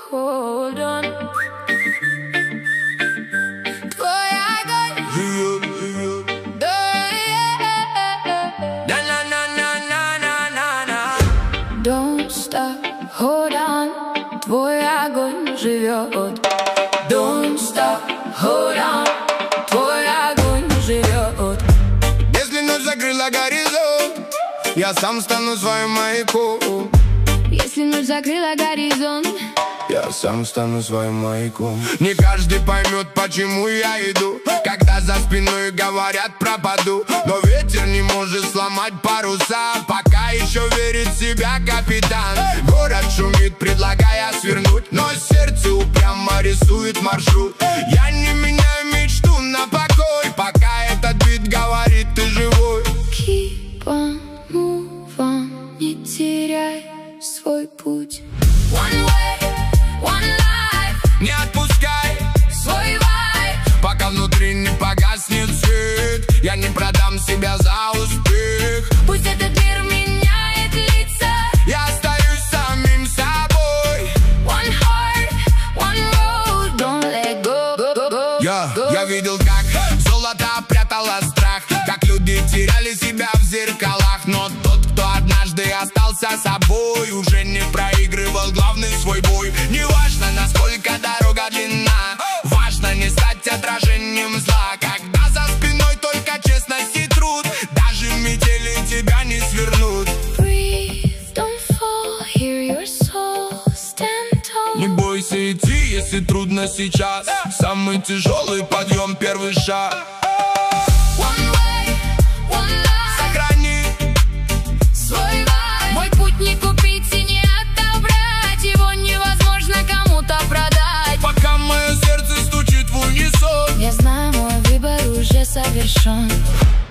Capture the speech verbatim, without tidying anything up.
hold on. Твой огонь живет, живет. Да, да, на, на, на, на, на, на. Don't stop, hold on. Твой огонь живет. Don't stop, hold on. Твой огонь живет. Если ночь закрыла горизонт, я сам стану своим маяком. Если ночь закрыла горизонт, я сам стану своим маяком. Не каждый поймет, почему я иду, когда за спиной говорят пропаду. Но ветер не может сломать паруса, пока еще верит в себя капитан. Город шумит, предлагая свернуть, но сердце упрямо рисует маршрут. Я не меняю мечту на покой, пока этот бит говорит: ты живой. Keep on move on, не теряй свой путь. One way, one life. Не отпускай свой вайб, пока внутри не погаснет свет. Я не продам себя за успех. Пусть этот мир меняет лица, я остаюсь самим собой. One heart, one road, don't let go, go, go, go, Я, go. я видел, как золото прятало страх, как люди теряли себя в зеркалах. Но тот, кто однажды остался собой, уже не проигрывал главный свой бой. Не важно, насколько дорога длинна, важно не стать отражением зла. Когда за спиной только честность и труд, даже метели тебя не свернут. Breathe, don't fall, hear your soul, stand tall. Не бойся идти, если трудно сейчас. Самый тяжелый подъем, первый шаг. One way, one life. Сохрани свой вайб. Мой путь не купить и не отобрать, его невозможно кому-то продать. Пока мое сердце стучит в унисон, я знаю, мой выбор уже совершен.